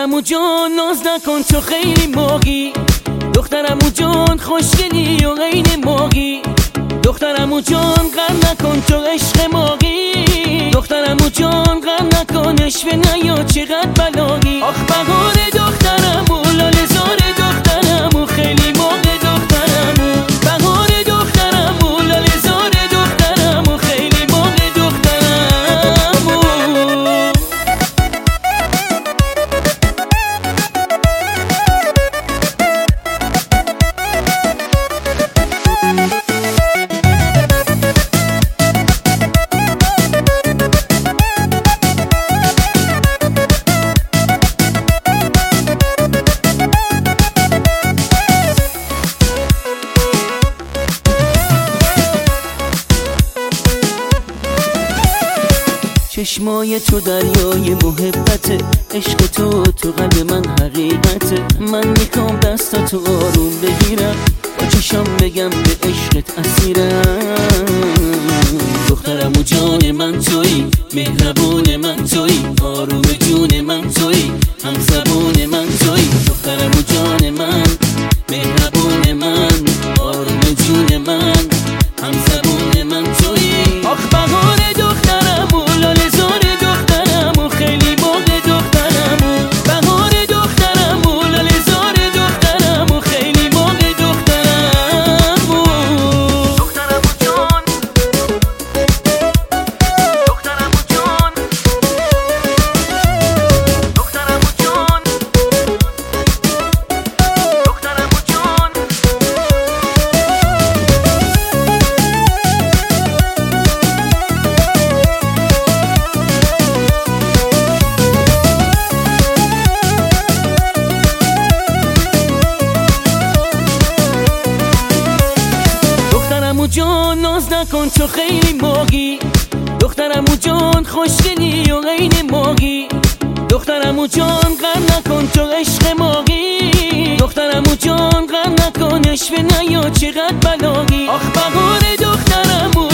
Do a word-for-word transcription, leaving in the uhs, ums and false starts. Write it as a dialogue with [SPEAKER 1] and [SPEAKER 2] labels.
[SPEAKER 1] دخترمو جان ناز نکن تو خیلی موقی، دخترمو جان خوشگلی و غین موقی، دخترمو جان غم نکن تو عشق موقی، دخترمو جان غم نکن عشق نیا چقدر بلاغی. آخ بهار دخترمو لاله زار دخترمو خیلی موقع دخترمو، بهار دخترمو لاله زار دخترمو خیلی موقع دخترمو. چشمای تو دریای محبته، عشق تو تو قلب من حقیقته. من میخوام دستاتو آروم بگیرم، با چشم بگم به عشقت اسیرم. دخترمو جان من تویی، مهربون من تویی، آروم جون من تویی، هم زبون من تویی. دخترمو جان من، مهربون من، آروم جون من، هم زبون من تویی. آخ بهار دخترمو لاله زار دخترمو خیلی موقع دخترمو، بهار دخترمو لاله زار دخترمو خیلی موقع دخترمو. دخترمو جان، دخترمو جان، دخترمو جان، دخترمو جان. دخترمو جان ناز نکن تو خیلی موقی، دخترمو جان خوشگلی و غین موقی، دخترمو جان غم نکن تو عشق موقی، دخترمو جان غم نکن عشق نیا چقدر بلاغی. آخ بهار دخترمو